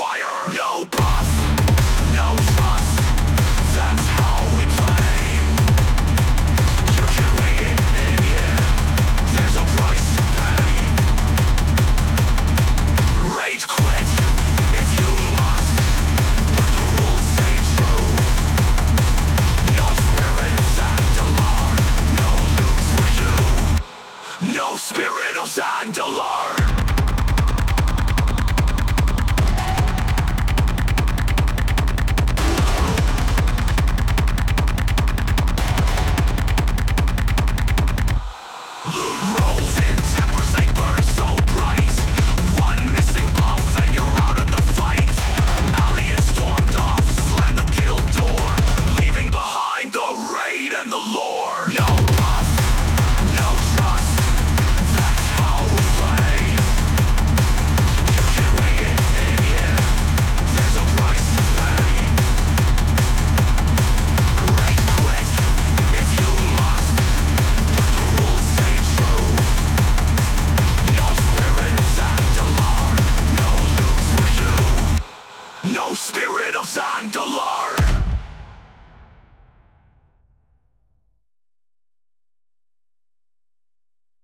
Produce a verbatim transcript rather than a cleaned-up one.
fire. No boss, no trust, that's how we play. You're killing it in here, there's a price to pay. Rage quit if you lost, but the rules stay true. No spirit of Zandalar, no loot for you. No spirit of Zandalar. Rolls in tempers, they burn so bright. One missing bomb, then you're out of the fight. Alliance stormed off, slammed the guild door, leaving behind the raid and the lore. No love, no trust, that's how we play. You're killing it in here, there's a price to pay. Rage quit if you lost, but the rules stay true. No spirit of Zandalar, no loot for you. No spirit of Zandalar.